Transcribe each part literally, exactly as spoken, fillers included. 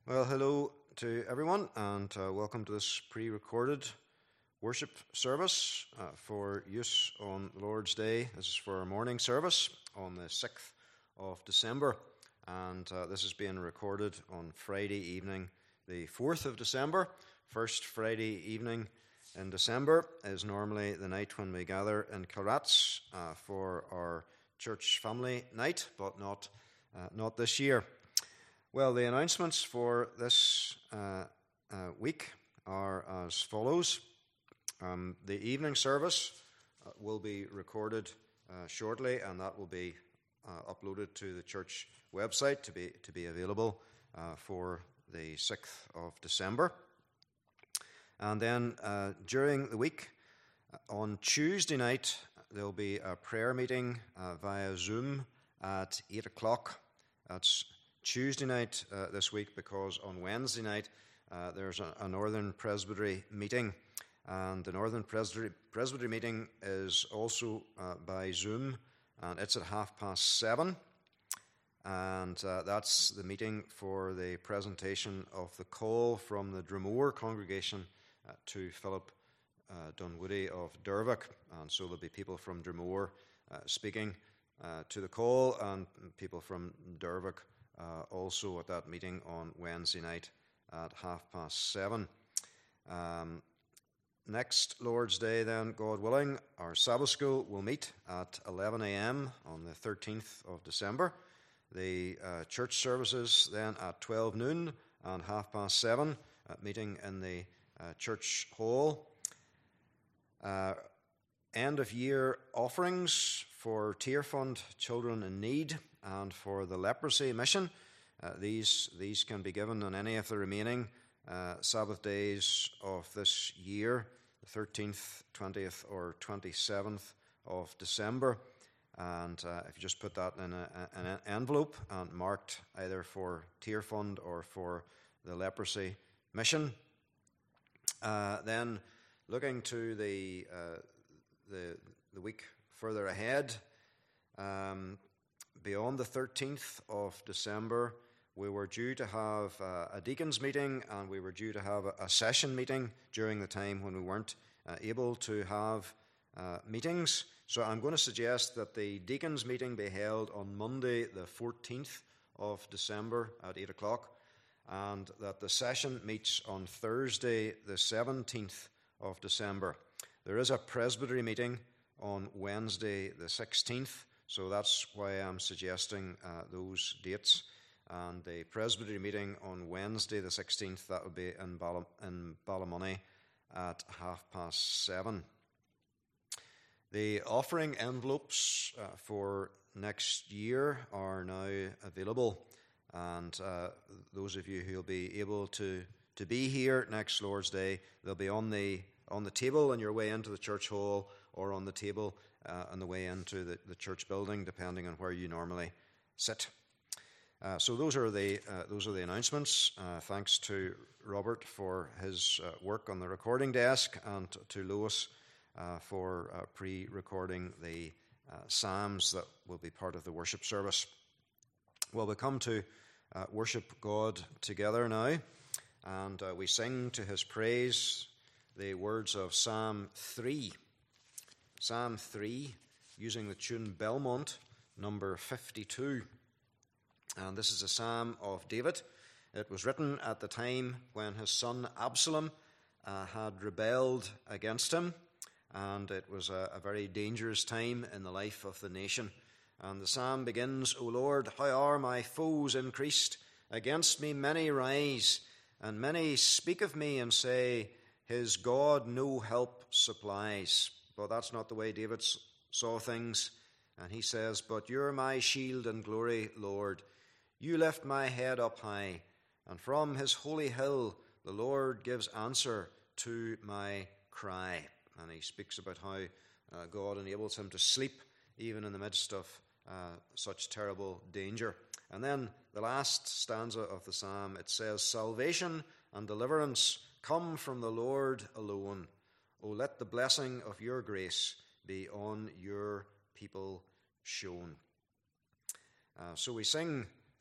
Well, hello to everyone, and uh, welcome to this pre-recorded worship service uh, for use on the Lord's Day. This is for our morning service on the sixth of December, and uh, this is being recorded on Friday evening, the fourth of December. First Friday evening in December is normally the night when we gather in Kilrats uh, for our church family night, but not uh, not this year. Well, the announcements for this uh, uh, week are as follows. Um, the evening service uh, will be recorded uh, shortly, and that will be uh, uploaded to the church website to be to be available uh, for the sixth of December. And then uh, during the week, uh, on Tuesday night, there will be a prayer meeting uh, via Zoom at eight o'clock. That's Tuesday night uh, this week, because on Wednesday night uh, there's a, a Northern Presbytery meeting, and the Northern Presbytery, Presbytery meeting is also uh, by Zoom, and it's at half past seven, and uh, that's the meeting for the presentation of the call from the Dromore congregation uh, to Philip uh, Dunwoody of Dervick, and so there'll be people from Dromore uh, speaking uh, to the call, and people from Dervick Uh, also at that meeting on Wednesday night at half past seven. Um, next Lord's Day then, God willing, our Sabbath school will meet at eleven a.m. on the thirteenth of December. The uh, church services then at twelve noon and half past seven, uh, meeting in the uh, church hall. Uh, end of year offerings for Tear Fund Children in Need and for the leprosy mission. Uh, these these can be given on any of the remaining uh, Sabbath days of this year, the thirteenth, twentieth, or twenty-seventh of December. And uh, if you just put that in a, an envelope and marked either for Tear Fund or for the leprosy mission. Uh, then looking to the, uh, the, the week further ahead, um, beyond the thirteenth of December, we were due to have uh, a deacons meeting, and we were due to have a, a session meeting during the time when we weren't uh, able to have uh, meetings. So I'm going to suggest that the deacons meeting be held on Monday the fourteenth of December at eight o'clock, and that the session meets on Thursday the seventeenth of December. There is a presbytery meeting on Wednesday the sixteenth, so that's why I'm suggesting uh, those dates. And the presbytery meeting on Wednesday the sixteenth, that will be in, Ball- in Ballymoney at half past seven. The offering envelopes uh, for next year are now available, and uh, those of you who will be able to, to be here next Lord's Day, they'll be on the on the table on your way into the church hall, or on the table uh, on the way into the, the church building, depending on where you normally sit. Uh, so those are the uh, those are the announcements. Uh, thanks to Robert for his uh, work on the recording desk, and to Lewis uh, for uh, pre-recording the uh, psalms that will be part of the worship service. Well, we come to uh, worship God together now, and uh, we sing to His praise the words of Psalm three. Psalm three, using the tune Belmont, number fifty-two. And this is a psalm of David. It was written at the time when his son Absalom uh, had rebelled against him, and it was a, a very dangerous time in the life of the nation. And the psalm begins, O Lord, how are my foes increased? Against me many rise, and many speak of me and say, his God no help supplies. But that's not the way David saw things. And he says, but you're my shield and glory, Lord. You lift my head up high, and from his holy hill the Lord gives answer to my cry. And he speaks about how uh, God enables him to sleep even in the midst of uh, such terrible danger. And then the last stanza of the psalm, it says, salvation and deliverance come from the Lord alone. O let the blessing of your grace be on your people shown. Uh, so we sing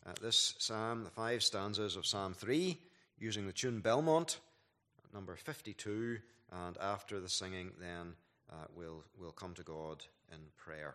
uh, this psalm, the five stanzas of Psalm three, using the tune Belmont, number fifty-two, and after the singing then uh, we'll, we'll come to God in prayer.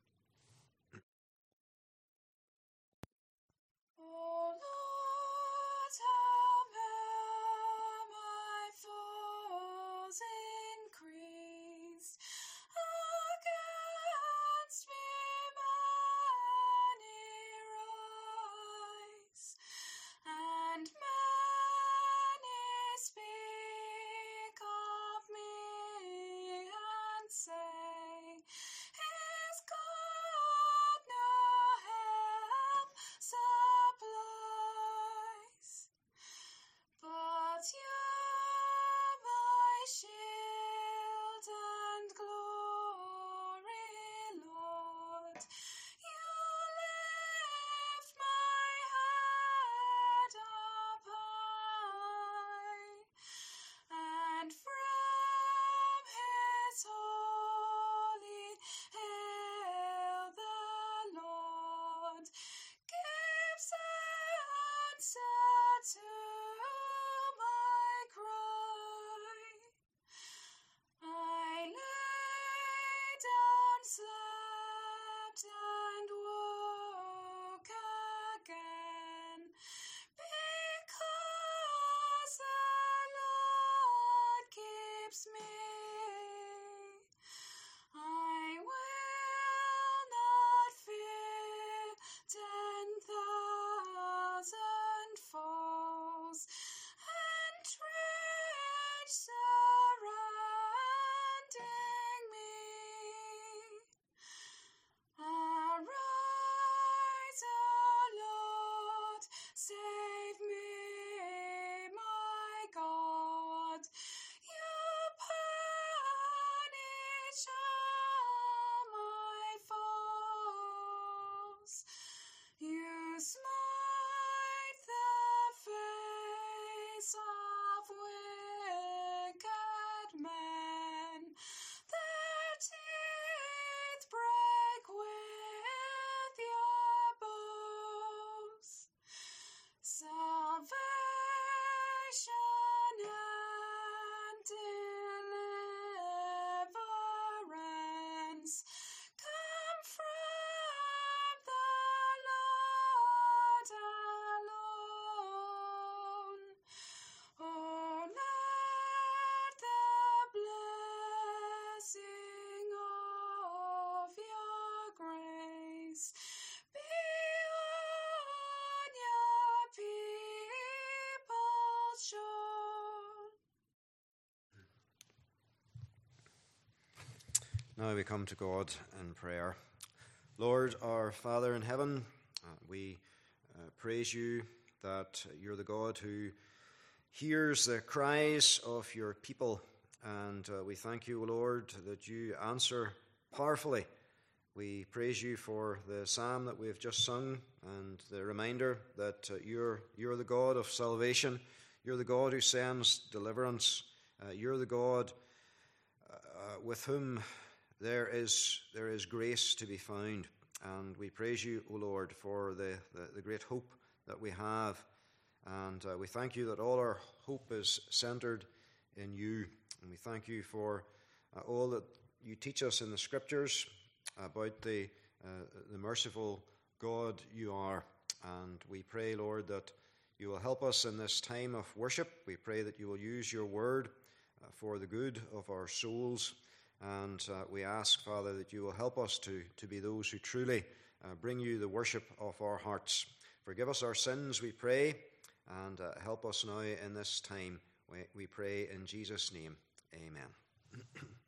Now we come to God in prayer. Lord, our Father in heaven, uh, we uh, praise you that you're the God who hears the cries of your people, and uh, we thank you, Lord, that you answer powerfully. We praise you for the psalm that we have just sung and the reminder that uh, you're, you're the God of salvation. You're the God who sends deliverance. Uh, you're the God uh, with whom there is, there is grace to be found. And we praise you, O Lord, for the, the, the great hope that we have. And uh, we thank you that all our hope is centered in you. And we thank you for uh, all that you teach us in the Scriptures about the, uh, the merciful God you are. And we pray, Lord, that you will help us in this time of worship. We pray that you will use your word uh, for the good of our souls. And uh, we ask, Father, that you will help us to, to be those who truly uh, bring you the worship of our hearts. Forgive us our sins, we pray, and uh, help us now in this time. We, we pray in Jesus' name. Amen.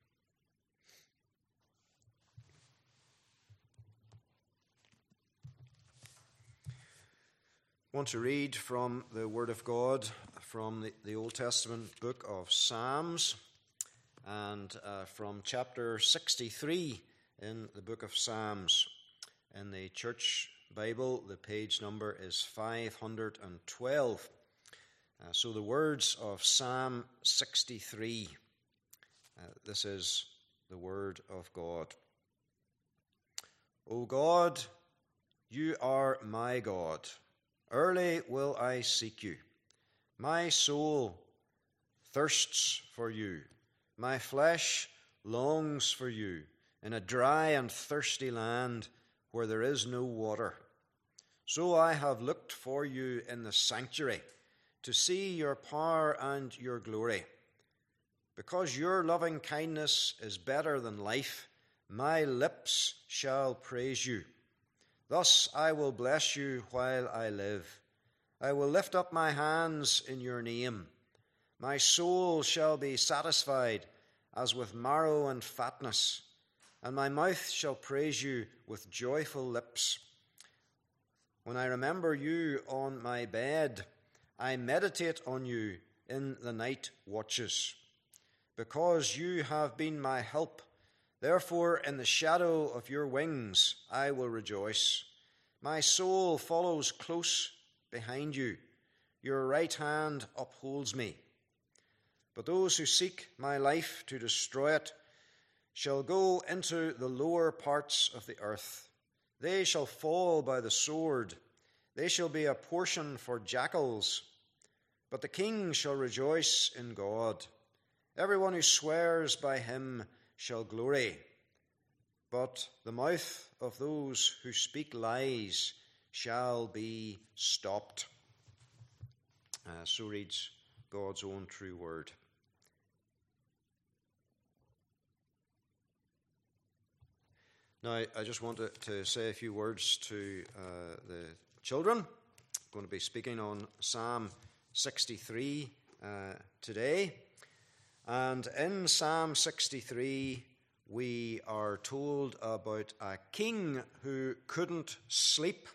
I want to read from the Word of God from the, the Old Testament book of Psalms, and uh, from chapter sixty-three in the book of Psalms. In the Church Bible, the page number is five hundred twelve. Uh, so the words of Psalm sixty-three. Uh, this is the Word of God. O God, you are my God. early will I seek you. My soul thirsts for you. My flesh longs for you in a dry and thirsty land where there is no water. So I have looked for you in the sanctuary to see your power and your glory. Because your loving kindness is better than life, my lips shall praise you. Thus I will bless you while I live. I will lift up my hands in your name. My soul shall be satisfied as with marrow and fatness, and my mouth shall praise you with joyful lips. When I remember you on my bed, I meditate on you in the night watches. Because you have been my help, therefore in the shadow of your wings I will rejoice. My soul follows close behind you. Your right hand upholds me. But those who seek my life to destroy it shall go into the lower parts of the earth. They shall fall by the sword. They shall be a portion for jackals. But the king shall rejoice in God. Everyone who swears by him shall glory. But the mouth of those who speak lies shall be stopped. Uh, so reads God's own true word. Now, I just want to, to say a few words to uh, the children. I'm going to be speaking on Psalm sixty-three uh, today. And in Psalm sixty-three, we are told about a king who couldn't sleep.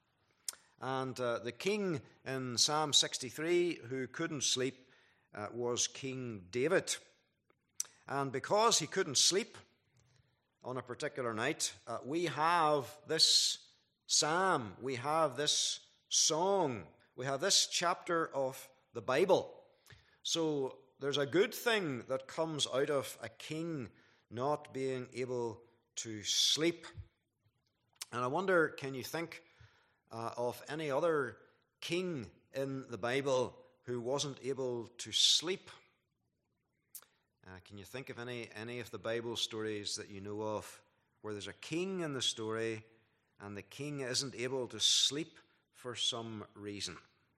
And uh, the king in Psalm sixty-three who couldn't sleep uh, was King David. And because he couldn't sleep on a particular night, uh, we have this psalm, we have this song, we have this chapter of the Bible. So there's a good thing that comes out of a king not being able to sleep. And I wonder, can you think uh, of any other king in the Bible who wasn't able to sleep? Uh, can you think of any, any of the Bible stories that you know of where there's a king in the story and the king isn't able to sleep for some reason?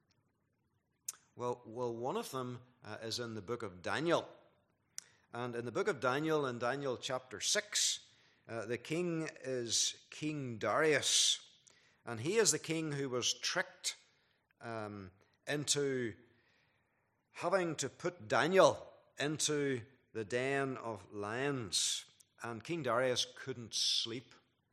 Well, well, one of them uh, is in the book of Daniel. And in the book of Daniel, in Daniel chapter six, uh, the king is King Darius. And he is the king who was tricked um, into having to put Daniel into the den of lions. And King Darius couldn't sleep.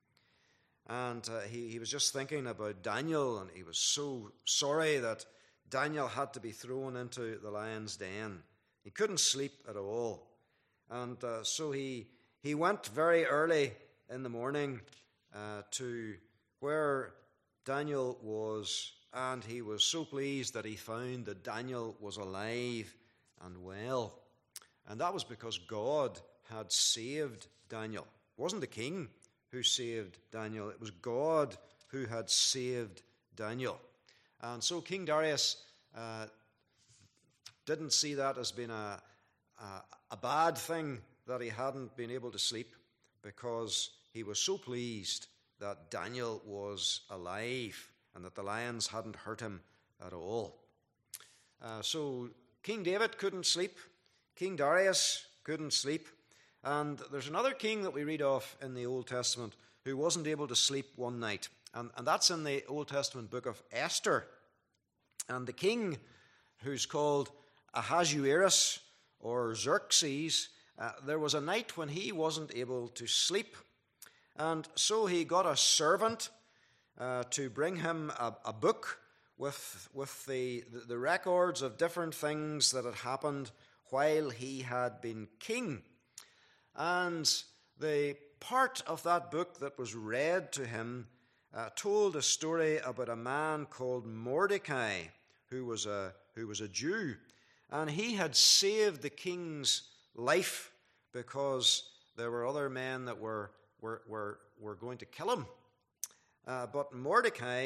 And uh, he, he was just thinking about Daniel, and he was so sorry that Daniel had to be thrown into the lion's den. He couldn't sleep at all. And uh, so he he went very early in the morning uh, to where Daniel was, and he was so pleased that he found that Daniel was alive and well. And that was because God had saved Daniel. It wasn't the king who saved Daniel. It was God who had saved Daniel. And so King Darius uh, didn't see that as being a, a, a bad thing that he hadn't been able to sleep, because he was so pleased that Daniel was alive and that the lions hadn't hurt him at all. Uh, so King David couldn't sleep. King Darius couldn't sleep. And there's another king that we read of in the Old Testament who wasn't able to sleep one night. And, and that's in the Old Testament book of Esther. And the king, who's called Ahasuerus or Xerxes, uh, there was a night when he wasn't able to sleep. And so he got a servant uh, to bring him a, a book with, with the, the, the records of different things that had happened while he had been king. And the part of that book that was read to him uh, told a story about a man called Mordecai, who was a who was a Jew, and he had saved the king's life because there were other men that were were were, were going to kill him. Uh, but Mordecai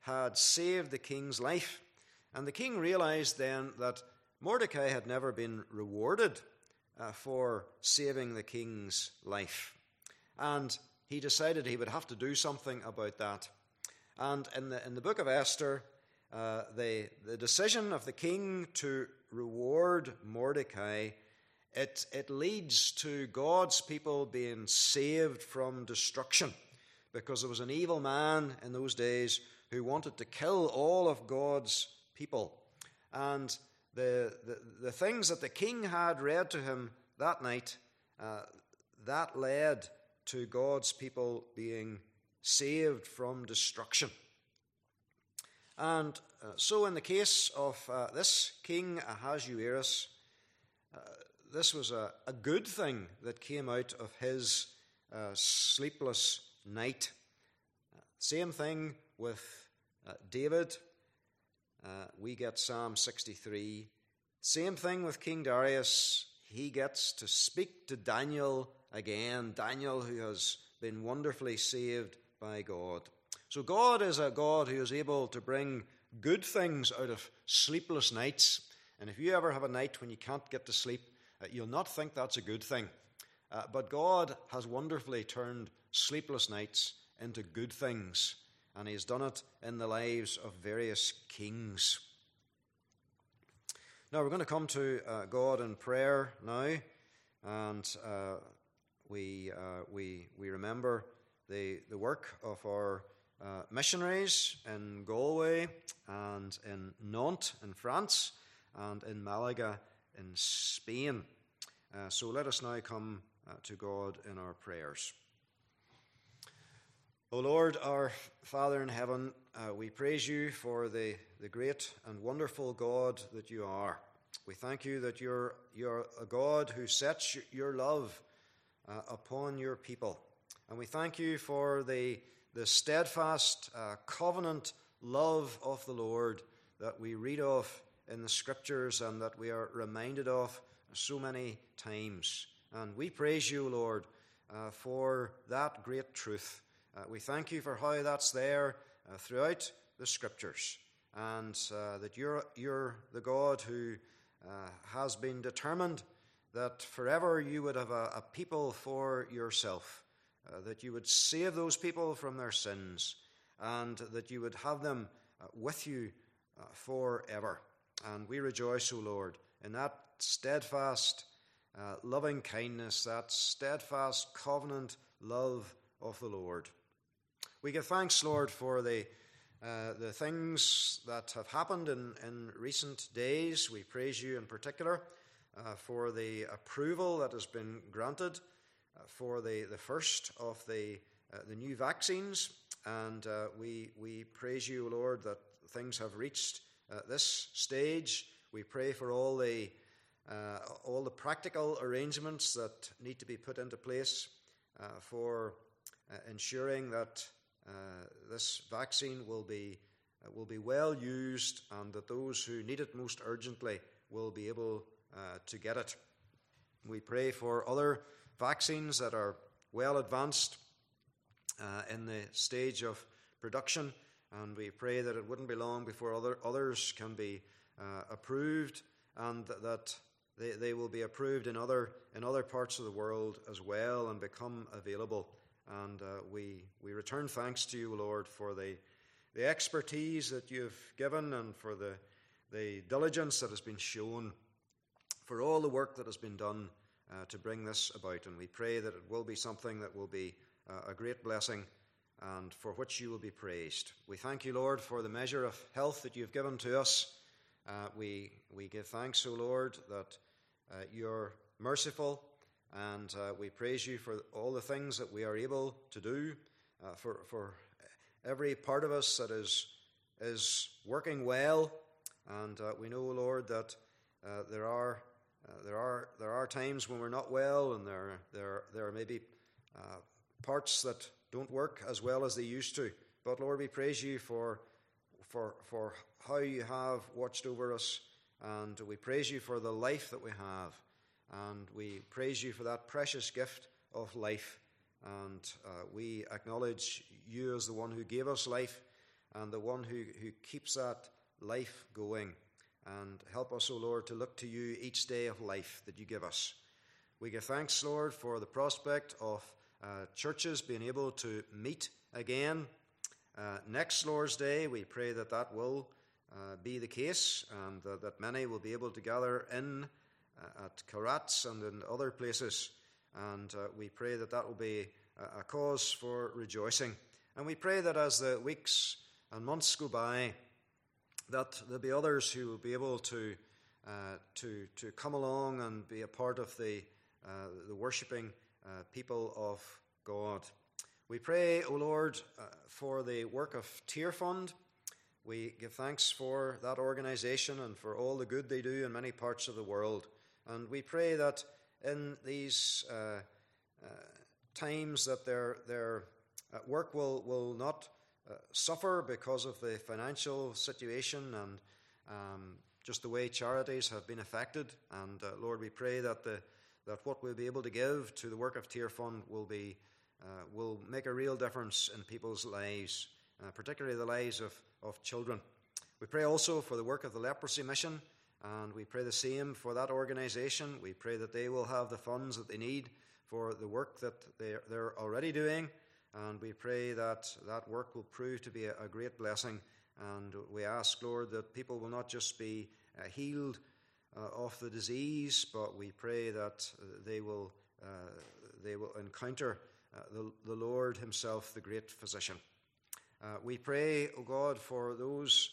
had saved the king's life. And the king realized then that Mordecai had never been rewarded uh, for saving the king's life. And he decided he would have to do something about that. And in the, in the book of Esther, uh, the, the decision of the king to reward Mordecai, it, it leads to God's people being saved from destruction, because there was an evil man in those days who wanted to kill all of God's people. And the, the, the things that the king had read to him that night, uh, that led to God's people being saved from destruction. And uh, so in the case of uh, this king Ahasuerus, uh, this was a, a good thing that came out of his uh, sleepless night. Uh, same thing with uh, David. Uh, we get Psalm sixty-three. Same thing with King Darius. He gets to speak to Daniel again. Daniel, who has been wonderfully saved by God. So God is a God who is able to bring good things out of sleepless nights. And if you ever have a night when you can't get to sleep, uh, you'll not think that's a good thing. Uh, but God has wonderfully turned sleepless nights into good things. And he has done it in the lives of various kings. Now we're going to come to uh, God in prayer now. And uh, we, uh, we, we remember the, the work of our uh, missionaries in Galway and in Nantes in France and in Malaga in Spain. Uh, so let us now come uh, to God in our prayers. O Lord, our Father in heaven, uh, we praise you for the, the great and wonderful God that you are. We thank you that you're, you're a God who sets your love uh, upon your people. And we thank you for the, the steadfast uh, covenant love of the Lord that we read of in the Scriptures and that we are reminded of so many times. And we praise you, Lord, uh, for that great truth. Uh, we thank you for how that's there uh, throughout the Scriptures, and uh, that you're, you're the God who uh, has been determined that forever you would have a, a people for yourself, uh, that you would save those people from their sins, and that you would have them uh, with you uh, forever. And we rejoice, O Lord, in that steadfast uh, loving kindness, that steadfast covenant love of the Lord. We give thanks, Lord, for the uh, the things that have happened in, in recent days. We praise you in particular uh, for the approval that has been granted uh, for the, the first of the uh, the new vaccines, and uh, we we praise you, Lord, that things have reached uh, this stage. We pray for all the uh, all the practical arrangements that need to be put into place uh, for uh, ensuring that Uh, this vaccine will be uh, will be well used, and that those who need it most urgently will be able uh, to get it. We pray for other vaccines that are well advanced uh, in the stage of production, and we pray that it wouldn't be long before other others can be uh, approved, and th- that they, they will be approved in other in other parts of the world as well and become available. And uh, we we return thanks to you, Lord, for the the expertise that you've given, and for the the diligence that has been shown, for all the work that has been done uh, to bring this about. And we pray that it will be something that will be uh, a great blessing, and for which you will be praised. We thank you, Lord, for the measure of health that you've given to us. Uh, we we give thanks, O Lord, that uh, you're merciful. And uh, we praise you for all the things that we are able to do, uh, for for every part of us that is is working well. And uh, we know, Lord, that uh, there are uh, there are there are times when we're not well, and there there there may be uh, parts that don't work as well as they used to. But Lord, we praise you for for for how you have watched over us, and we praise you for the life that we have. And we praise you for that precious gift of life. And uh, we acknowledge you as the one who gave us life. and the one who, who keeps that life going. And help us, O Lord, to look to you each day of life that you give us. We give thanks, Lord, for the prospect of uh, churches being able to meet again. Uh, next Lord's Day, we pray that that will uh, be the case, and uh, that many will be able to gather in uh, at Carats and in other places. And uh, we pray that that will be a, a cause for rejoicing. And we pray that as the weeks and months go by, that there'll be others who will be able to uh, to to come along and be a part of the uh, the worshipping uh, people of God. We pray, O Lord, uh, for the work of Tear Fund. We give thanks for that organisation and for all the good they do in many parts of the world. And we pray that in these uh, uh, times that their their uh, work will, will not uh, suffer because of the financial situation and um, just the way charities have been affected. And uh, Lord, we pray that the that what we'll be able to give to the work of Tear Fund will be Uh, will make a real difference in people's lives, uh, particularly the lives of, of children. We pray also for the work of the Leprosy Mission, and we pray the same for that organisation. We pray that they will have the funds that they need for the work that they're, they're already doing, and we pray that that work will prove to be a, a great blessing. And we ask, Lord, that people will not just be uh, healed uh, of the disease, but we pray that they will uh, they will encounter Uh, the, the Lord himself, the great physician. Uh, we pray, O God, for those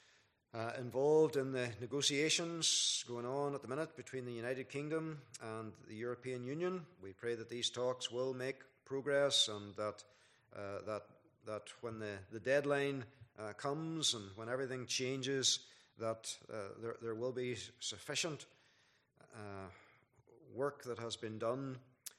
uh, involved in the negotiations going on at the minute between the United Kingdom and the European Union. We pray that these talks will make progress, and that uh, that that when the, the deadline uh, comes and when everything changes, that uh, there, there will be sufficient uh, work that has been done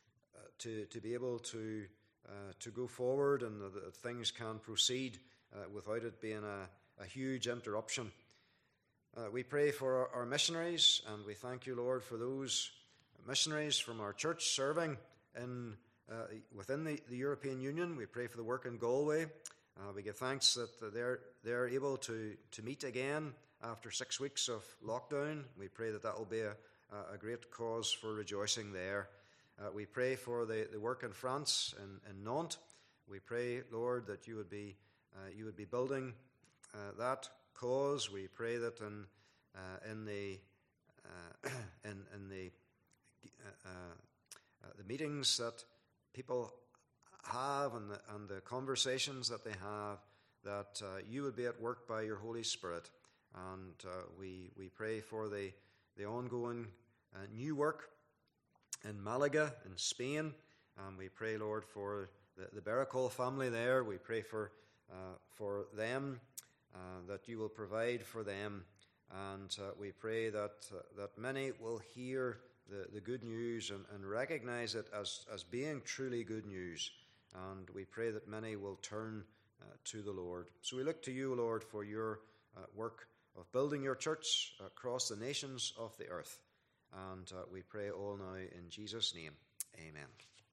To, to be able to uh, to go forward, and that things can proceed uh, without it being a, a huge interruption. Uh, we pray for our, our missionaries, and we thank you, Lord, for those missionaries from our church serving in uh, within the, the European Union. We pray for the work in Galway. Uh, we give thanks that they're they're able to, to meet again after six weeks of lockdown. We pray that that will be a, a great cause for rejoicing there. Uh, we pray for the, the work in France, in, in Nantes. We pray, Lord, that you would be uh, you would be building uh, that cause. We pray that in uh, in the uh, in in the uh, uh, the meetings that people have and the, and the conversations that they have, that uh, you would be at work by your Holy Spirit. And uh, we we pray for the the ongoing uh, new work in Malaga, in Spain. And we pray, Lord, for the, the Beracol family there. We pray for uh, for them, uh, that you will provide for them. And uh, we pray that uh, that many will hear the, the good news and, and recognize it as, as being truly good news. And we pray that many will turn uh, to the Lord. So we look to you, Lord, for your uh, work of building your church across the nations of the earth. And uh, we pray all now in Jesus' name. Amen.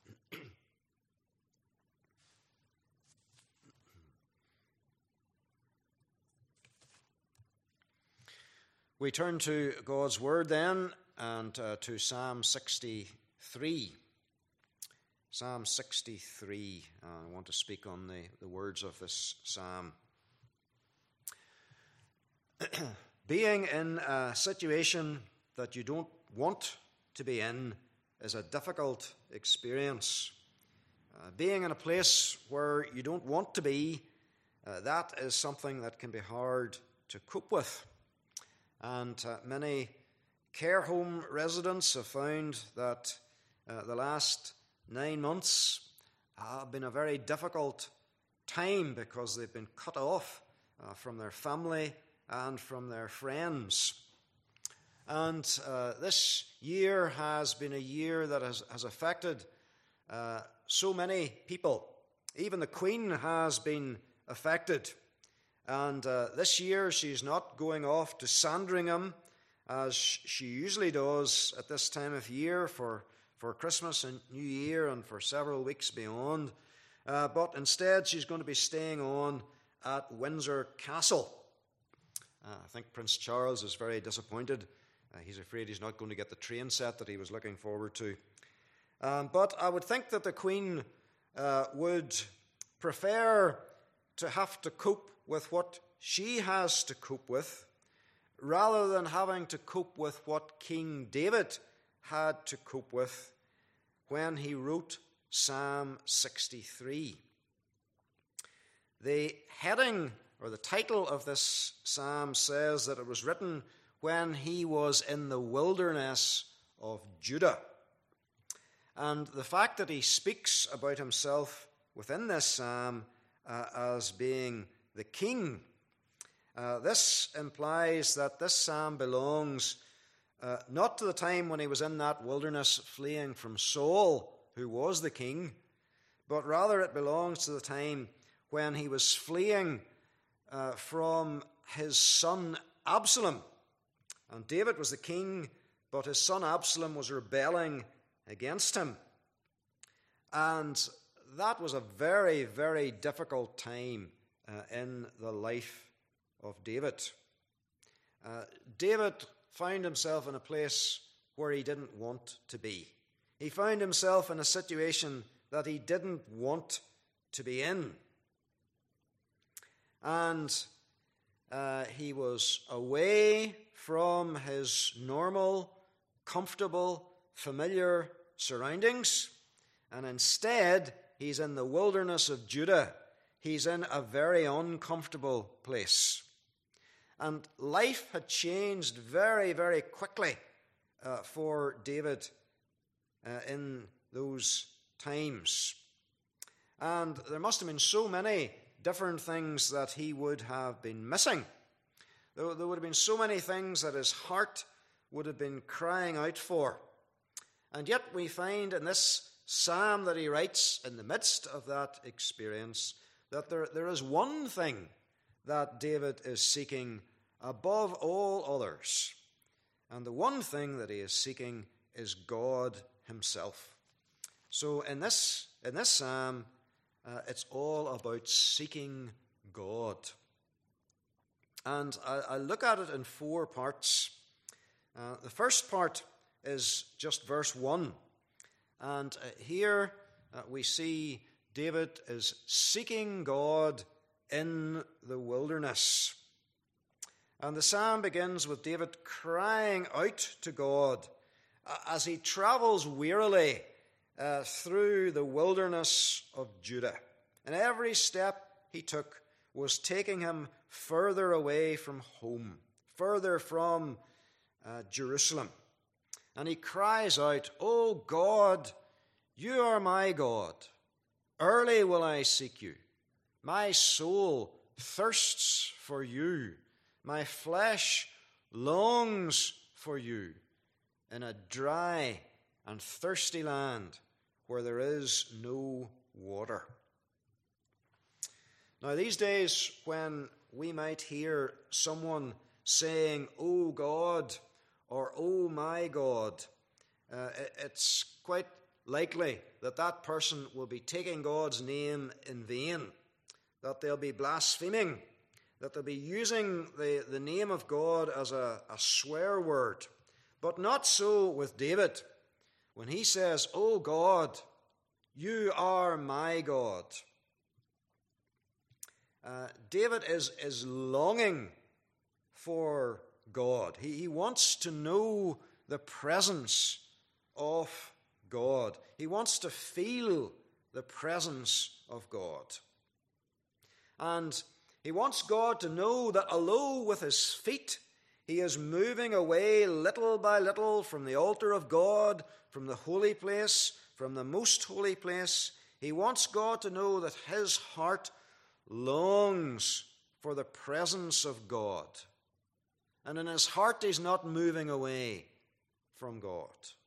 We turn to God's Word then, and uh, to Psalm sixty-three. Psalm sixty-three. Uh, I want to speak on the, the words of this psalm. Being in a situation that you don't want to be in is a difficult experience. Uh, being in a place where you don't want to be, uh, that is something that can be hard to cope with. And uh, many care home residents have found that uh, the last nine months have been a very difficult time because they've been cut off uh, from their family and from their friends. And uh, this year has been a year that has, has affected uh, so many people. Even the Queen has been affected. And uh, this year she's not going off to Sandringham as she usually does at this time of year for, for Christmas and New Year and for several weeks beyond. Uh, but instead she's going to be staying on at Windsor Castle. Uh, I think Prince Charles is very disappointed. Uh, he's afraid he's not going to get the train set that he was looking forward to. Um, but I would think that the Queen uh, would prefer to have to cope with what she has to cope with, rather than having to cope with what King David had to cope with when he wrote Psalm sixty-three. The heading or the title of this psalm says that it was written when he was in the wilderness of Judah. And the fact that he speaks about himself within this psalm uh, as being the king, uh, this implies that this psalm belongs uh, not to the time when he was in that wilderness fleeing from Saul, who was the king, but rather it belongs to the time when he was fleeing uh, from his son Absalom. And David was the king, but his son Absalom was rebelling against him. And that was a very, very difficult time uh, in the life of David. Uh, David found himself in a place where he didn't want to be. He found himself in a situation that he didn't want to be in. And uh, he was away from his normal, comfortable, familiar surroundings, and instead he's in the wilderness of Judah. He's in a very uncomfortable place. And life had changed very, very quickly uh, for David uh, in those times. And there must have been so many different things that he would have been missing. There, there would have been so many things that his heart would have been crying out for. And yet we find in this psalm that he writes in the midst of that experience that there, there is one thing that David is seeking above all others. And the one thing that he is seeking is God himself. So in this, in this psalm, uh, it's all about seeking God. And I, I look at it in four parts. Uh, the first part is just verse one. And uh, here uh, we see David is seeking God in the wilderness. And the psalm begins with David crying out to God uh, as he travels wearily uh, through the wilderness of Judah. And every step he took was taking him further away from home, further from uh, Jerusalem. And he cries out, "O God, you are my God. Early will I seek you. My soul thirsts for you. My flesh longs for you in a dry and thirsty land where there is no water." Now, these days, when we might hear someone saying, "Oh God," or "Oh my God," uh, it's quite likely that that person will be taking God's name in vain, that they'll be blaspheming, that they'll be using the, the name of God as a, a swear word. But not so with David. When he says, "Oh God, you are my God," uh, David is, is longing for God. He, he wants to know the presence of God. He wants to feel the presence of God. And he wants God to know that although with his feet he is moving away little by little from the altar of God, from the holy place, from the most holy place, he wants God to know that his heart longs for the presence of God. And in his heart he's not moving away from God.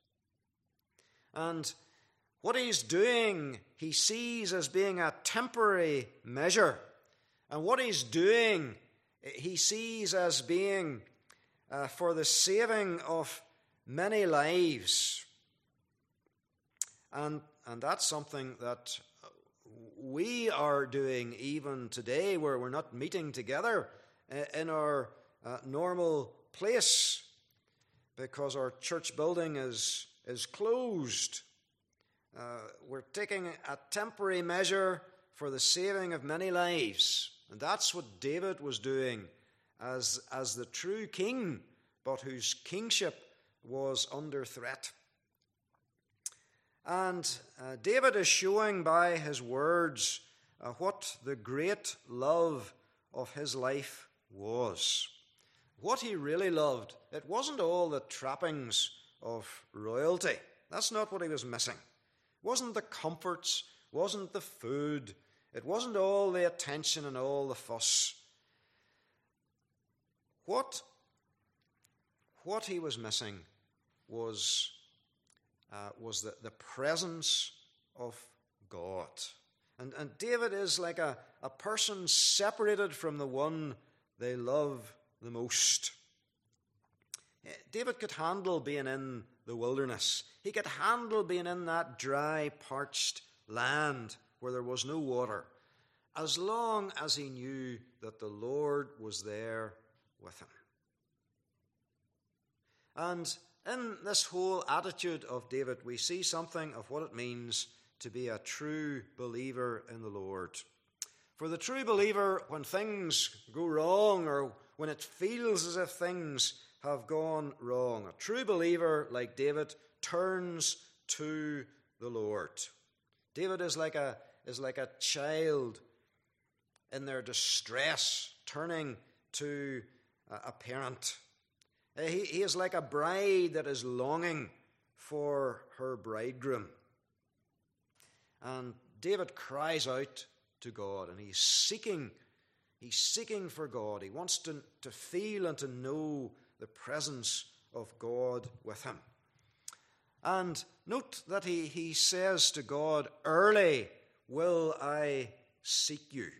And what he's doing, he sees as being a temporary measure. And what he's doing, he sees as being uh, for the saving of many lives. And, and that's something that we are doing even today, where we're not meeting together in our uh, normal place because our church building is, is closed. Uh, we're taking a temporary measure for the saving of many lives. And that's what David was doing as, as the true king, but whose kingship was under threat. And uh, David is showing by his words uh, what the great love of his life was. What he really loved, it wasn't all the trappings of royalty. That's not what he was missing. It wasn't the comforts, wasn't the food, it wasn't all the attention and all the fuss. What, what he was missing was, uh, was the, the presence of God. And, and David is like a, a person separated from the one they love the most. David could handle being in the wilderness. He could handle being in that dry, parched land where there was no water, as long as he knew that the Lord was there with him. And in this whole attitude of David, we see something of what it means to be a true believer in the Lord. For the true believer, when things go wrong or when it feels as if things have gone wrong, a true believer like David turns to the Lord. David is like a, is like a child in their distress, turning to a parent. He, he is like a bride that is longing for her bridegroom. And David cries out to God, and he's seeking, he's seeking for God. He wants to, to feel and to know the presence of God with him. And note that he, he says to God, "Early will I seek you."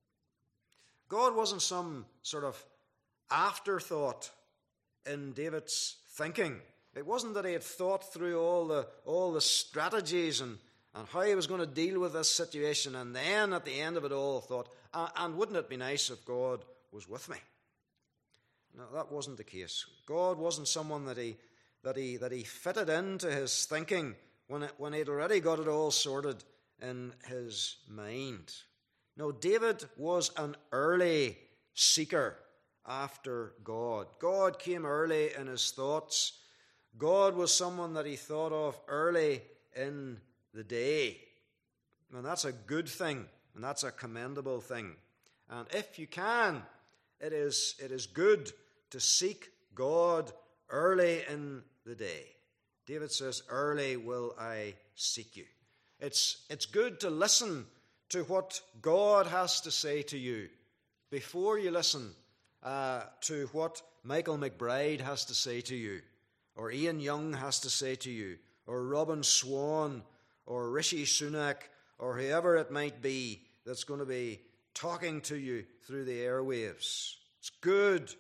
God wasn't some sort of afterthought in David's thinking. It wasn't that he had thought through all the all the strategies and, and how he was going to deal with this situation, and then at the end of it all thought, and wouldn't it be nice if God was with me? No, that wasn't the case. God wasn't someone that he that he that he fitted into his thinking when it, when he'd already got it all sorted in his mind. No, David was an early seeker after God. God came early in his thoughts. God was someone that he thought of early in the day. And that's a good thing, and that's a commendable thing. And if you can, it is, it is good to seek God early in the day. David says, "Early will I seek you." It's, it's good to listen to what God has to say to you before you listen uh, to what Michael McBride has to say to you, or Ian Young has to say to you, or Robin Swan, or Rishi Sunak, or whoever it might be that's going to be talking to you through the airwaves. It's good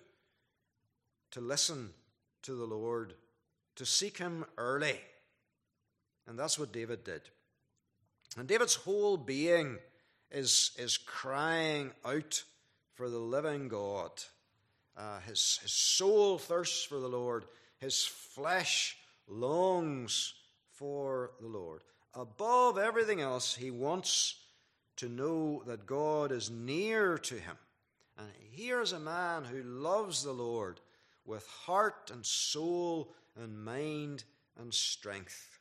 to listen to the Lord, to seek him early. And that's what David did. And David's whole being is, is crying out for the living God. Uh, his, his soul thirsts for the Lord. His flesh longs for the Lord. Above everything else, he wants to know that God is near to him. And here's a man who loves the Lord with heart and soul and mind and strength.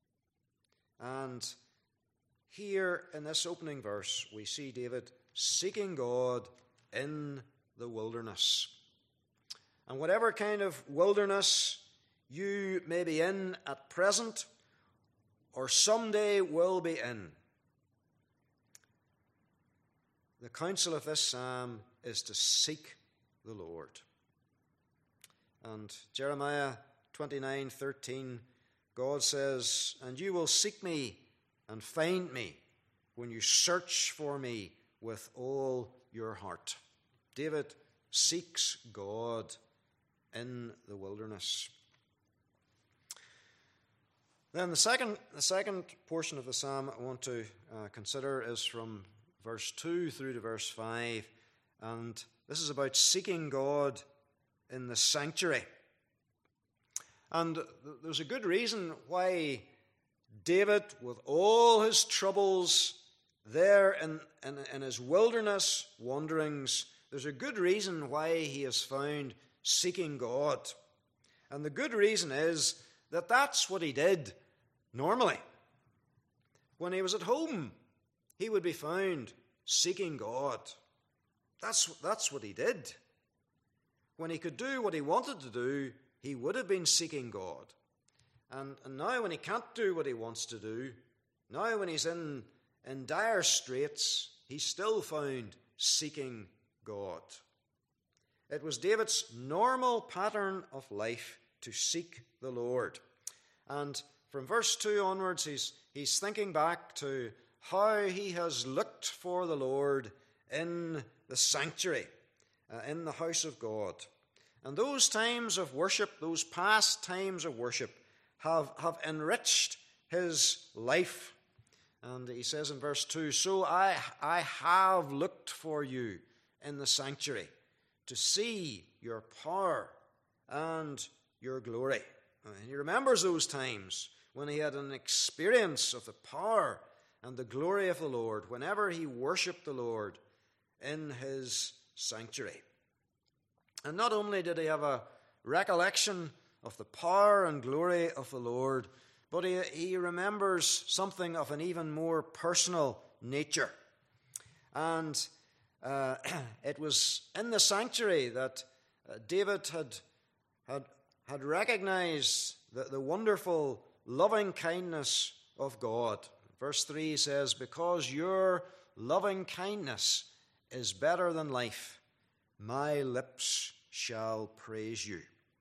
And here in this opening verse, we see David seeking God in the wilderness. And whatever kind of wilderness you may be in at present, or someday will be in, the counsel of this psalm is to seek the Lord. And Jeremiah twenty-nine thirteen, God says, "And you will seek me and find me when you search for me with all your heart." David seeks God in the wilderness. Then the second, the second portion of the psalm I want to uh, consider is from verse two through to verse five. And this is about seeking God in the sanctuary. And there's a good reason why David, with all his troubles there in, in, in his wilderness wanderings, there's a good reason why he has found seeking God. And the good reason is that that's what he did normally. When he was at home, he would be found seeking God. That's, that's what he did. When he could do what he wanted to do, he would have been seeking God. And, and now when he can't do what he wants to do, now when he's in, in dire straits, he's still found seeking God. It was David's normal pattern of life to seek the Lord. And from verse two onwards, he's, he's thinking back to how he has looked for the Lord in the sanctuary, uh, in the house of God. And those times of worship, those past times of worship, have, have enriched his life. And he says in verse two, so I, I have looked for you in the sanctuary to see your power and your glory. And he remembers those times when he had an experience of the power and the glory of the Lord whenever he worshipped the Lord in his sanctuary. And not only did he have a recollection of the power and glory of the Lord, but he, he remembers something of an even more personal nature. And uh, it was in the sanctuary that uh, David had, had, had recognized the, the wonderful loving kindness of God. Verse three says, because your loving kindness is better than life, my lips shall praise you.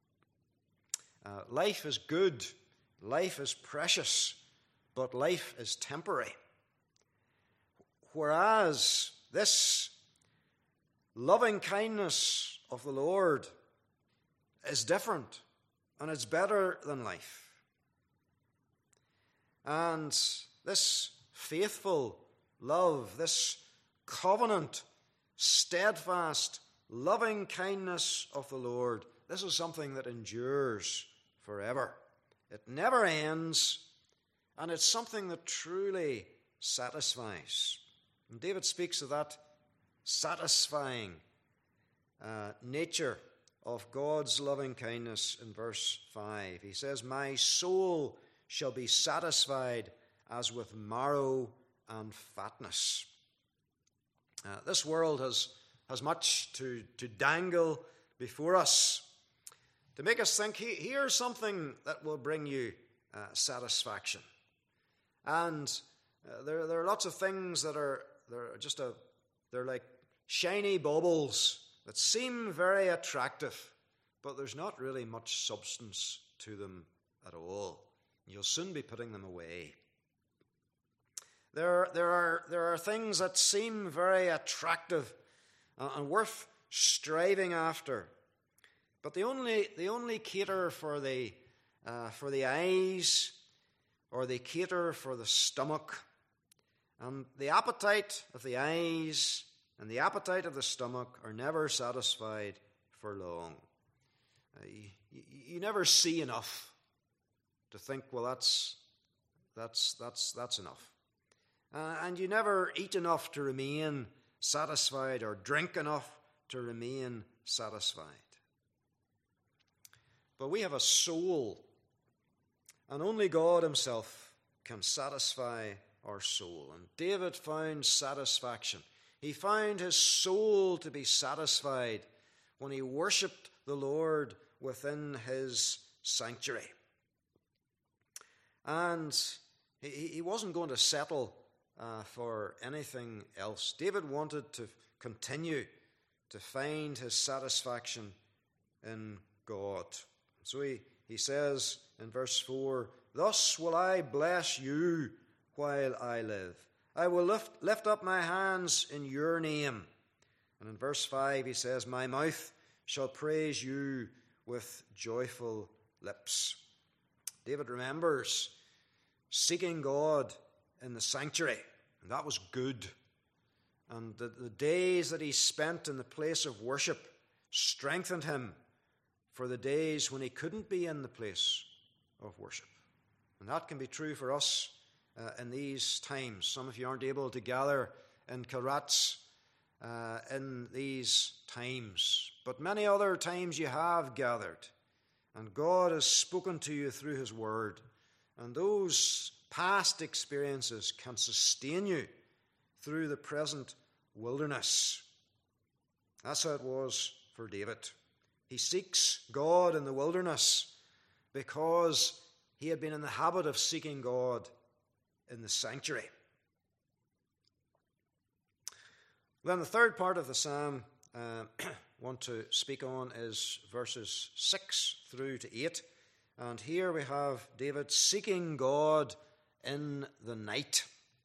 Uh, life is good, life is precious, but life is temporary. Whereas this loving kindness of the Lord is different, and it's better than life. And this faithful love, this covenant, steadfast, loving kindness of the Lord, this is something that endures forever. It never ends, and it's something that truly satisfies. And David speaks of that satisfying uh, nature of God's loving kindness in verse five. He says, my soul shall be satisfied as with marrow and fatness. Uh, this world has, has much to, to dangle before us to make us think, here's something that will bring you uh, satisfaction. And uh, there, there are lots of things that are they're just a they're like shiny baubles that seem very attractive, but there's not really much substance to them at all. You'll soon be putting them away. There, there are there are things that seem very attractive uh, and worth striving after, but they only they only cater for the uh, for the eyes, or they cater for the stomach. And the appetite of the eyes and the appetite of the stomach are never satisfied for long. Uh, you, you never see enough to think, well, that's that's that's that's enough. Uh, and you never eat enough to remain satisfied, or drink enough to remain satisfied. But we have a soul, and only God himself can satisfy our soul. And David found satisfaction. He found his soul to be satisfied when he worshipped the Lord within his sanctuary. And he, he wasn't going to settle uh, for anything else. David wanted to continue to find his satisfaction in God. So he, he says in verse four, thus will I bless you while I live. I will lift, lift up my hands in your name. And in verse five he says, my mouth shall praise you with joyful lips. David remembers seeking God in the sanctuary. And that was good. And the, the days that he spent in the place of worship strengthened him for the days when he couldn't be in the place of worship. And that can be true for us uh, in these times. Some of you aren't able to gather in Kilrats uh, in these times, but many other times you have gathered, and God has spoken to you through his word, and those past experiences can sustain you through the present wilderness. That's how it was for David. He seeks God in the wilderness because he had been in the habit of seeking God in the sanctuary. Then the third part of the psalm uh, I want to speak on is verses six through to eight. And here we have David seeking God in the night.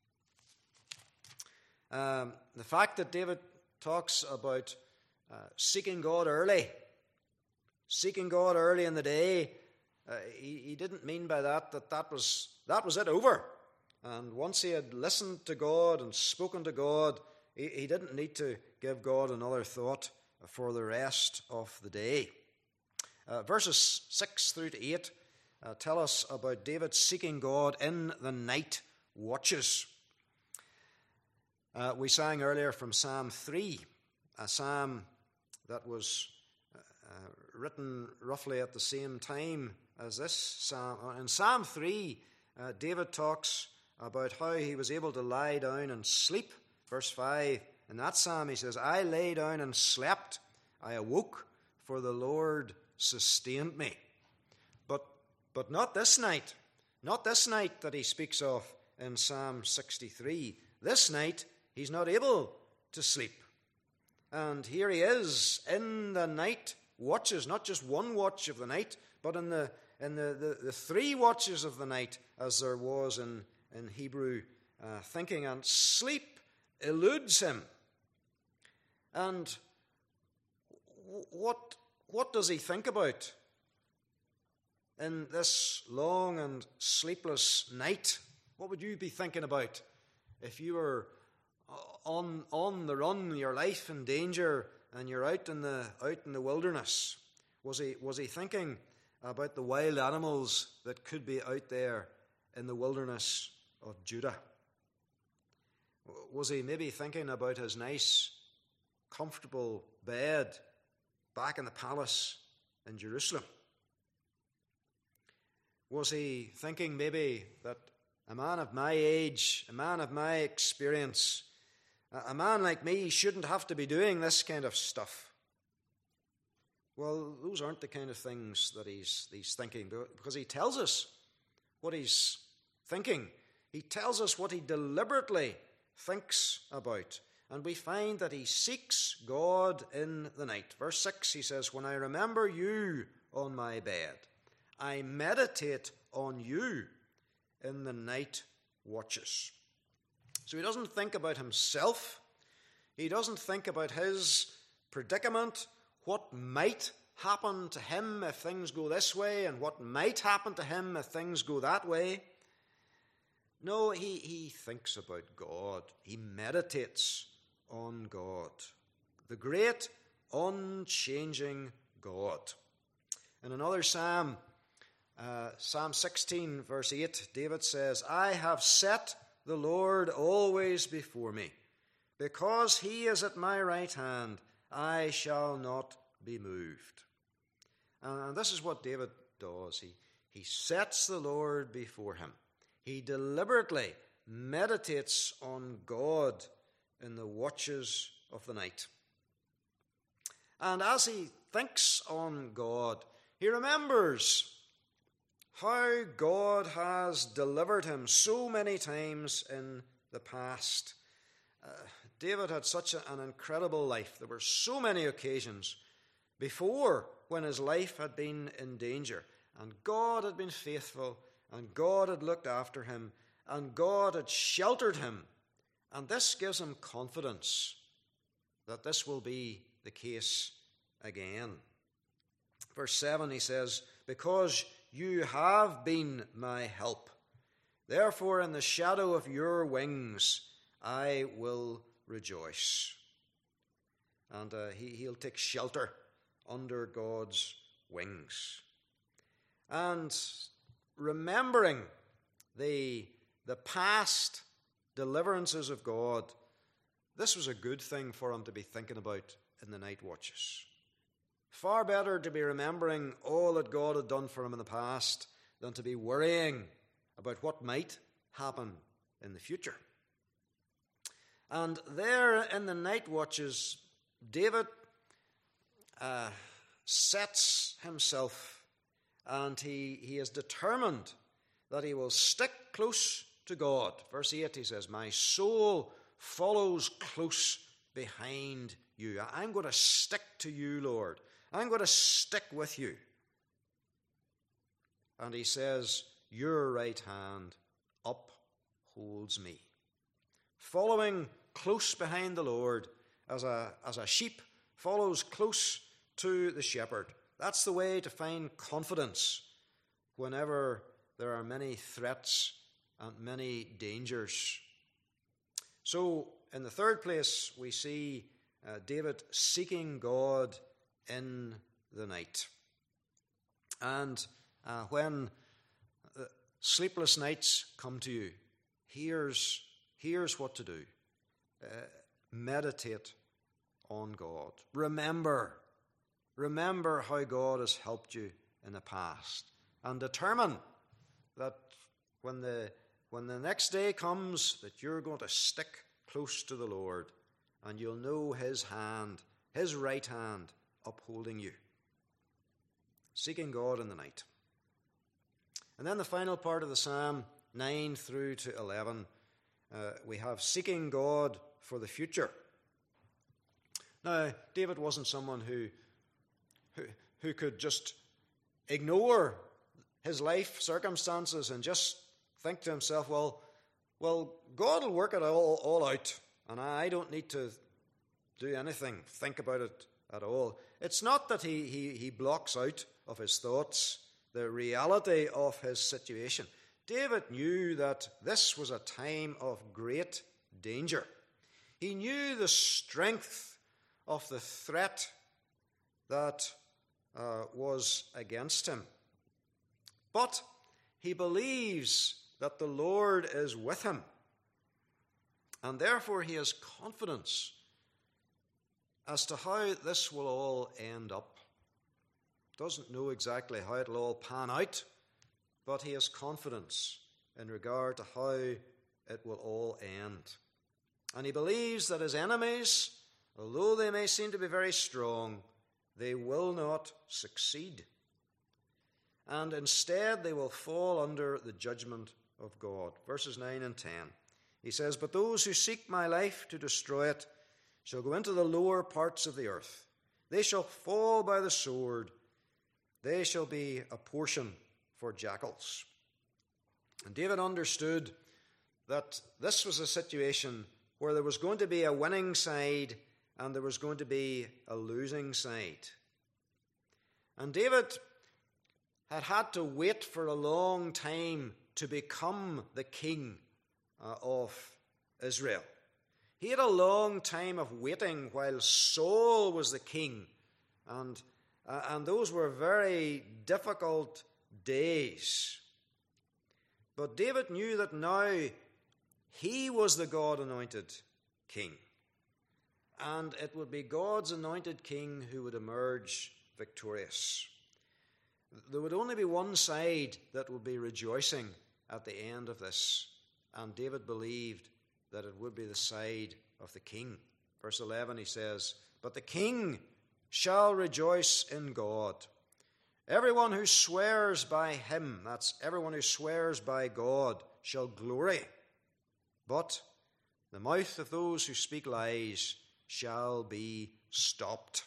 Um, the fact that David talks about uh, seeking God early, seeking God early in the day, uh, he, he didn't mean by that that that was, that was it, over. And once he had listened to God and spoken to God, he, he didn't need to give God another thought for the rest of the day. Uh, verses six through to eight uh, tell us about David seeking God in the night watches. Uh, we sang earlier from Psalm three, a psalm that was uh, written roughly at the same time as this psalm. In Psalm three, uh, David talks about how he was able to lie down and sleep. Verse five, in that psalm he says, I lay down and slept, I awoke, for the Lord sustained me. But, but not this night, not this night that he speaks of in Psalm sixty-three. This night he's not able to sleep. And here he is in the night watches, not just one watch of the night, but in the in the, the, the three watches of the night, as there was in, in Hebrew uh, thinking. And sleep eludes him. And what, what does he think about in this long and sleepless night? What would you be thinking about if you were on on the run, your life in danger, and you're out in the out in the wilderness? Was he was he thinking about the wild animals that could be out there in the wilderness of Judah? Was he maybe thinking about his nice, comfortable bed back in the palace in Jerusalem? Was he thinking maybe that a man of my age, a man of my experience, a man like me shouldn't have to be doing this kind of stuff? Well, those aren't the kind of things that he's, he's thinking, because he tells us what he's thinking. He tells us what he deliberately thinks about. And we find that he seeks God in the night. Verse six, he says, when I remember you on my bed, I meditate on you in the night watches. So he doesn't think about himself. He doesn't think about his predicament, what might happen to him if things go this way, and what might happen to him if things go that way. No, he, he thinks about God. He meditates on God, the great, unchanging God. In another psalm, uh, Psalm sixteen, verse eight, David says, I have set the Lord always before me. Because he is at my right hand, I shall not be moved. And this is what David does. He, he sets the Lord before him. He deliberately meditates on God in the watches of the night. And as he thinks on God, he remembers how God has delivered him so many times in the past. Uh, David had such a, an incredible life. There were so many occasions before when his life had been in danger, and God had been faithful, and God had looked after him, and God had sheltered him. And this gives him confidence that this will be the case again. Verse seven, he says, because you have been my help. Therefore, in the shadow of your wings, I will rejoice. And uh, he, he'll take shelter under God's wings. And remembering the, the past deliverances of God, this was a good thing for him to be thinking about in the night watches. Far better to be remembering all that God had done for him in the past than to be worrying about what might happen in the future. And there in the night watches, David uh, sets himself, and he, he is determined that he will stick close to God. Verse eight, he says, my soul follows close behind you. I'm going to stick to you, Lord. I'm going to stick with you. And he says, your right hand upholds me. Following close behind the Lord, as a, as a sheep follows close to the shepherd. That's the way to find confidence whenever there are many threats and many dangers. So, in the third place, we see uh, David seeking God in the night. And uh, when uh, sleepless nights come to you, here's, here's what to do. Uh, meditate on God. Remember, remember how God has helped you in the past. And determine that when the, when the next day comes, that you're going to stick close to the Lord, and you'll know his hand, his right hand, upholding you. Seeking God in the night. And then the final part of the psalm, nine through to eleven, uh, we have seeking God for the future. Now, David wasn't someone who, who, who could just ignore his life circumstances and just think to himself, well, well, God will work it all, all out, and I don't need to do anything, think about it at all. It's not that he, he, he blocks out of his thoughts the reality of his situation. David knew that this was a time of great danger. He knew the strength of the threat that uh, was against him. But he believes that the Lord is with him. And therefore he has confidence as to how this will all end up. Doesn't know exactly how it will all pan out, but he has confidence in regard to how it will all end. And he believes that his enemies, although they may seem to be very strong, they will not succeed. And instead they will fall under the judgment of God. Verses nine and ten. He says, but those who seek my life to destroy it shall go into the lower parts of the earth. They shall fall by the sword. They shall be a portion for jackals. And David understood that this was a situation where there was going to be a winning side and there was going to be a losing side. And David had had to wait for a long time to become the king uh, of Israel. He had a long time of waiting while Saul was the king, and uh, and those were very difficult days. But David knew that now he was the God-anointed king, and it would be God's anointed king who would emerge victorious. There would only be one side that would be rejoicing at the end of this, and David believed that it would be the side of the king. Verse eleven, he says, but the king shall rejoice in God. Everyone who swears by him, that's everyone who swears by God, shall glory. But the mouth of those who speak lies shall be stopped.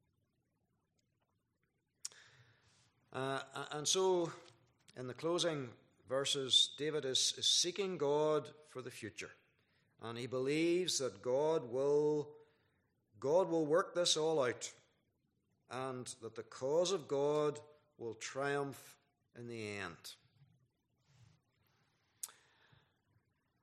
Uh, and so, in the closing verses, David is, is seeking God for the future. And he believes that God will, God will work this all out, and that the cause of God will triumph in the end.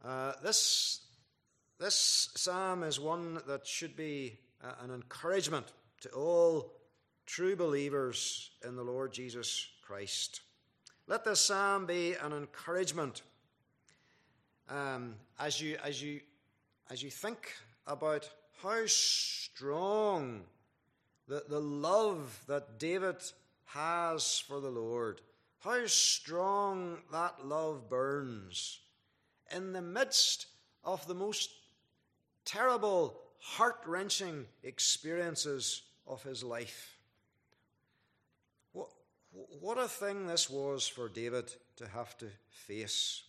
Uh, this, this psalm is one that should be uh, an encouragement to all true believers in the Lord Jesus Christ. Let this psalm be an encouragement um, as you as you as you think about how strong the, the love that David has for the Lord, how strong that love burns in the midst of the most terrible, heart-wrenching experiences of his life. What, what a thing this was for David to have to face.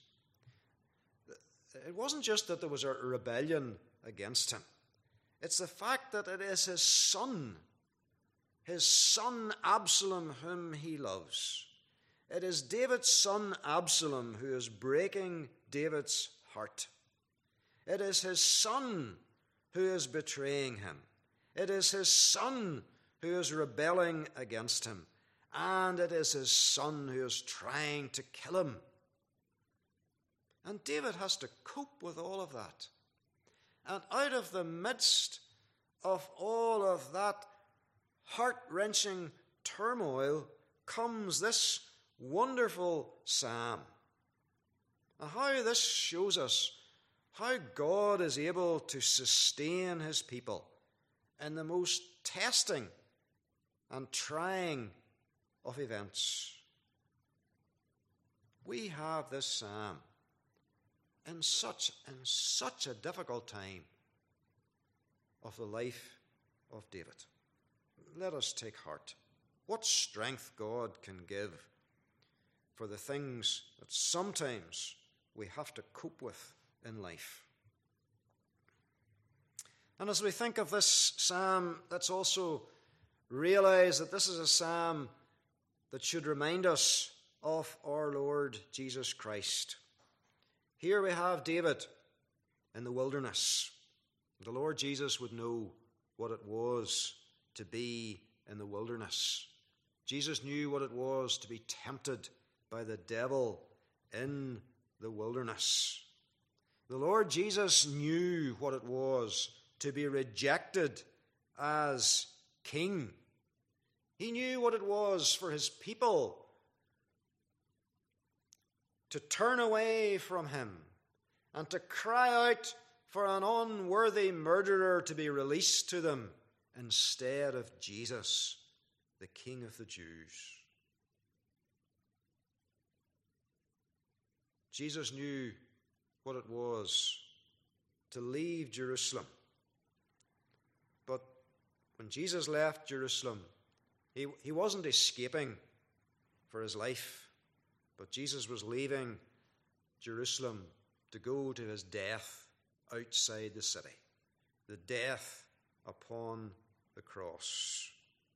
It wasn't just that there was a rebellion against him. It's the fact that it is his son, his son Absalom, whom he loves. It is David's son Absalom who is breaking David's heart. It is his son who is betraying him. It is his son who is rebelling against him. And it is his son who is trying to kill him. And David has to cope with all of that. And out of the midst of all of that heart-wrenching turmoil comes this wonderful psalm. And how this shows us how God is able to sustain his people in the most testing and trying of events. We have this psalm in such in such a difficult time of the life of David. Let us take heart. What strength God can give for the things that sometimes we have to cope with in life. And as we think of this psalm, let's also realize that this is a psalm that should remind us of our Lord Jesus Christ. Here we have David in the wilderness. The Lord Jesus would know what it was to be in the wilderness. Jesus knew what it was to be tempted by the devil in the wilderness. The Lord Jesus knew what it was to be rejected as king. He knew what it was for his people to turn away from him and to cry out for an unworthy murderer to be released to them instead of Jesus, the King of the Jews. Jesus knew what it was to leave Jerusalem. But when Jesus left Jerusalem, he, he wasn't escaping for his life, but Jesus was leaving Jerusalem to go to his death outside the city, the death upon the cross.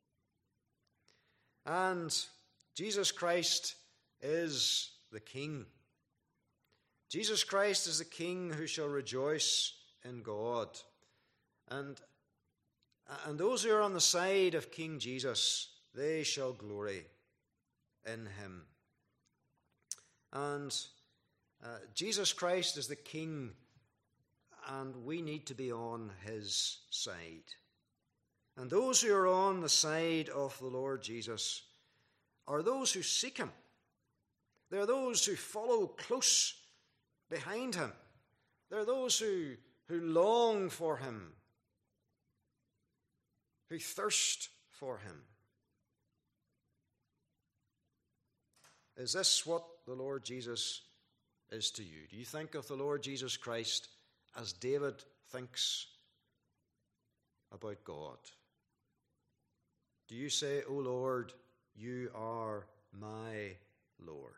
And Jesus Christ is the King. Jesus Christ is the King who shall rejoice in God. And, and those who are on the side of King Jesus, they shall glory in him. And uh, Jesus Christ is the King, and we need to be on his side. And those who are on the side of the Lord Jesus are those who seek him. They are those who follow close behind him. They are those who, who long for him, who thirst for him. Is this what the Lord Jesus is to you? Do you think of the Lord Jesus Christ as David thinks about God? Do you say, "O Lord, you are my Lord"?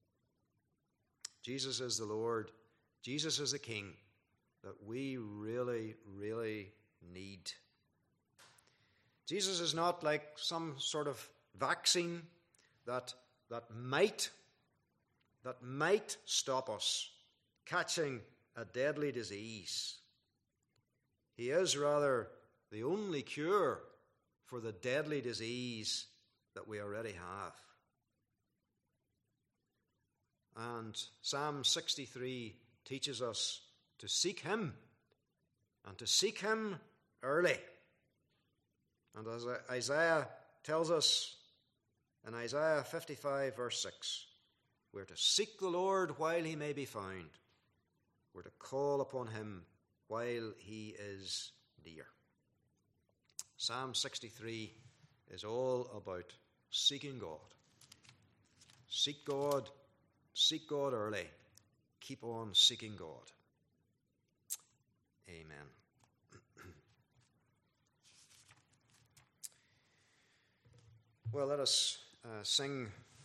Jesus is the Lord. Jesus is the King that we really, really need. Jesus is not like some sort of vaccine that, that might, that might stop us catching a deadly disease. He is rather the only cure for the deadly disease that we already have. And Psalm sixty-three teaches us to seek him, and to seek him early. And as Isaiah tells us in Isaiah fifty-five, verse six, we're to seek the Lord while he may be found. We're to call upon him while he is near. Psalm sixty-three is all about seeking God. Seek God, seek God early. Keep on seeking God. Amen. Well, let us uh, sing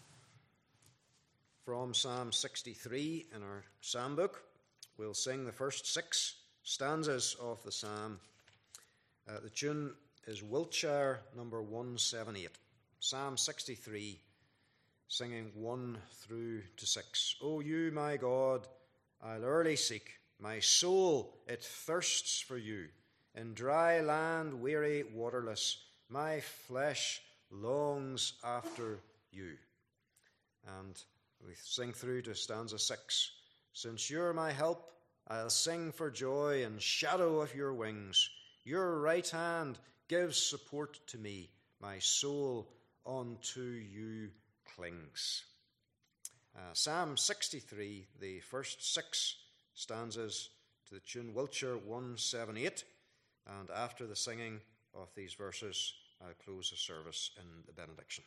from Psalm sixty-three in our psalm book. We'll sing the first six stanzas of the psalm. Uh, the tune is Wiltshire number one seventy-eight. Psalm sixty-three, singing one through to six. O you, my God, I'll early seek. My soul, it thirsts for you. In dry land, weary, waterless, my flesh longs after you. And we sing through to stanza six. Since you're my help, I'll sing for joy in shadow of your wings. Your right hand gives support to me. My soul unto you clings. Uh, Psalm sixty-three, the first six stanzas to the tune Wiltshire one seventy-eight. And after the singing of these verses, I'll close the service in the benediction.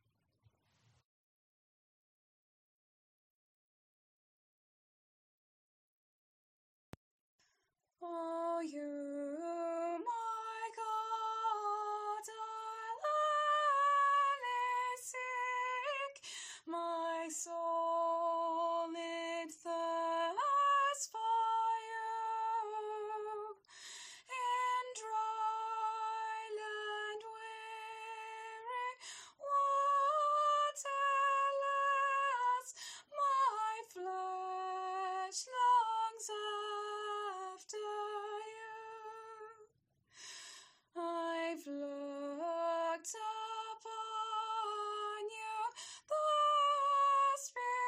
O you, my God, I'll early seek. My soul, it thirsts for you. In dry land weary, waterless, my flesh longs after you. I've looked upon you thus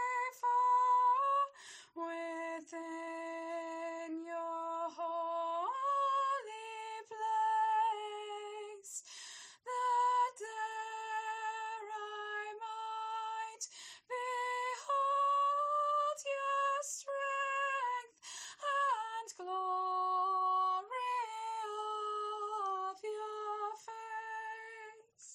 before, within your holy place, that there I might behold your strength and glory of your face.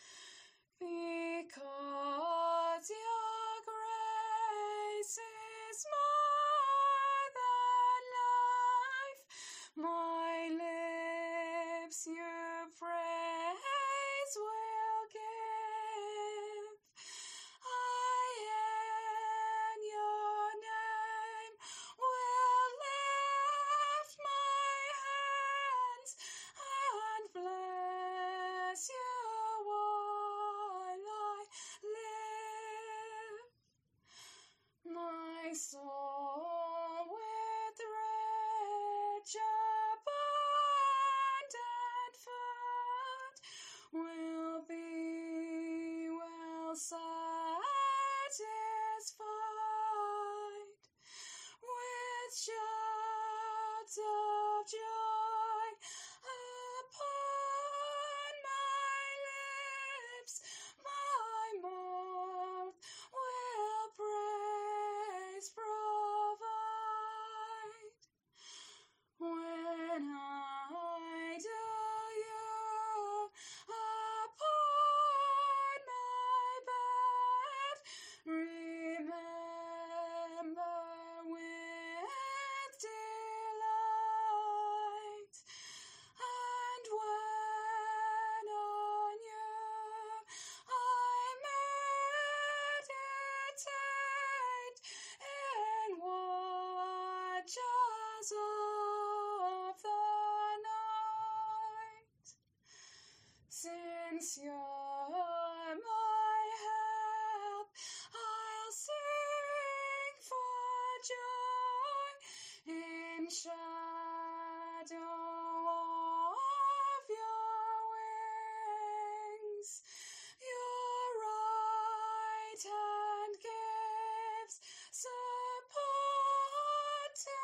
Because your grace is more than life, my lips your praise will give. I in your name will lift my hands and bless you while I live. My soul with rich abundant food will be well satisfied, with shouts of joy upon my lips. My mouth will praise provide. When I do you upon my bed, remember with delight. And when on you I meditate in watches of the night, since you're my help, I'll sing for joy in shadow of your wings. Your right hand gives support to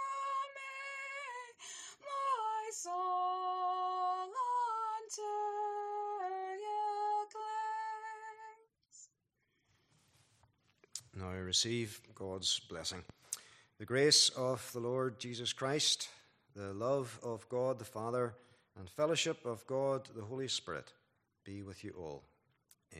Now receive God's blessing. The grace of the Lord Jesus Christ, the love of God the Father, and fellowship of God the Holy Spirit be with you all.